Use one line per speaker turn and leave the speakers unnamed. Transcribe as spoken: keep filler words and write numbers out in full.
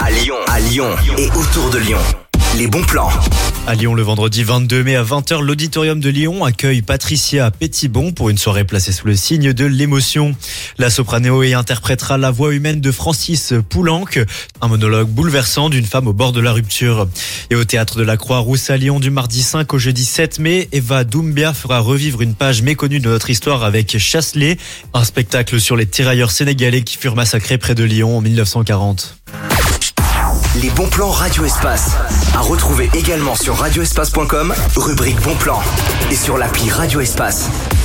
À Lyon, à Lyon et autour de Lyon. Les bons plans.
À Lyon, le vendredi vingt-deux mai à vingt heures, l'auditorium de Lyon accueille Patricia Pétibon pour une soirée placée sous le signe de l'émotion. La soprano y interprétera la voix humaine de Francis Poulenc, un monologue bouleversant d'une femme au bord de la rupture. Et au théâtre de la Croix-Rousse à Lyon du mardi cinq au jeudi sept mai, Eva Doumbia fera revivre une page méconnue de notre histoire avec Chasselet, un spectacle sur les tirailleurs sénégalais qui furent massacrés près de Lyon en mille neuf cent quarante.
Les bons plans Radio Espace. À retrouver également sur radio espace point com, rubrique bons plans. Et sur l'appli Radio Espace.